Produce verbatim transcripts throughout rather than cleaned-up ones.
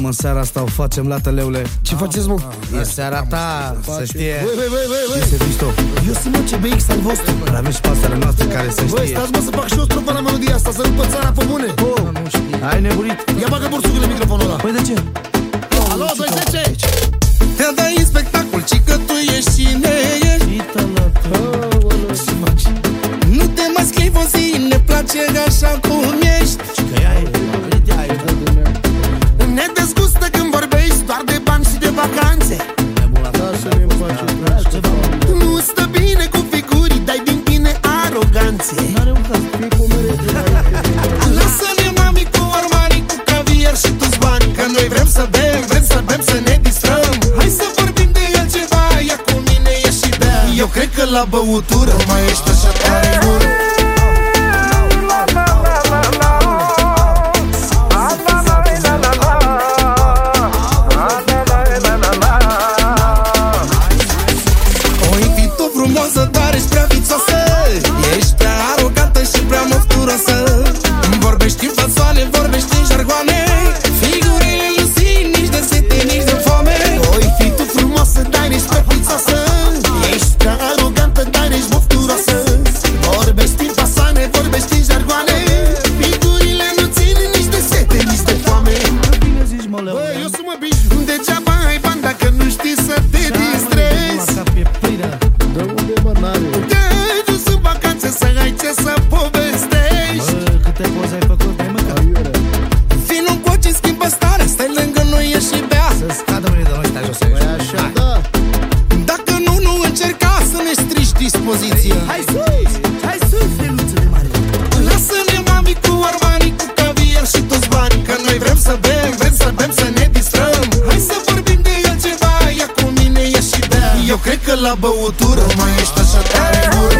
Mamă, în seara asta o facem la tăleule. Ce faceți, mă? E seara ta, să știe. Băi, băi, băi, băi, Este visto. eu sunt, mă, C B X al vostru. Dar avem și pasările noastre care să Băi, știe. stați, mă, să fac și o strofă la melodia asta, să rupă țara pe bune. Ai nebunit? Ia bagă bursurile microfonul ăla. Păi de ce? Alo, doi zece. Te dai în spectacol, ci că tu ești cine ești. Ce faci? Nu te mai scrii o zi, ne place așa cum ești. Ne dezgustă când vorbești doar de bani și de vacanțe. Nu stă bine cu figuri, dai din tine aroganțe. Lasă-ne, mami, cu Armani, cu caviar și tu-ți bani. Că noi vrem să bem, vrem să bem, să ne distrăm. Hai să vorbim de altceva, ia cu mine, ia și bea. Eu cred că la băutură mai ești așa tare mult. Frumoasă, dar ești prea vițoasă. Ești prea arogantă și prea măfturoasă. Vorbești în fațoane, vorbești în jargoane. Figurile nu simt nici de sete, nici de foame. Oi fi tu frumoasă, dar ești prea vițoasă. Ești prea arogantă, dar ești măfturoasă. Vorbești în fațoane, vorbești în jargoane. Figurile nu țin nici de sete, nici de foame. Băi, eu sunt, mă, biju. Degeaba ai bani dacă nu știi să te distrezi. Te-ai dus în vacanțe să ai ce să povestești. Câte poze ai făcut, mai măcar? Vino cu ce schimbă starea, stai lângă noi, e și bea. Să scadă mâine de noi, stai jos aici. Așa, da. Dacă nu, nu încerca să ne strici dispoziția. Hai sus, hai sus, feluță de mare. Lasă-ne, mami, cu Armani, cu caviar și toți bani. Că noi vrem să bem, vrem să bem, să ne distrăm. Hai să vorbim de altceva, ia cu mine, ia și bea. Eu cred că la băutură mai ești așa tare mult.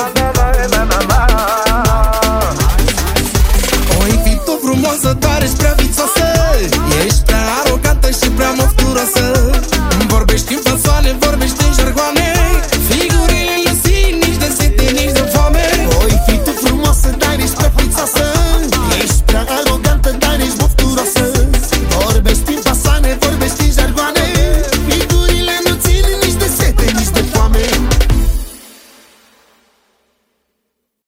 Oi fi tu frumoasă, dar ești prea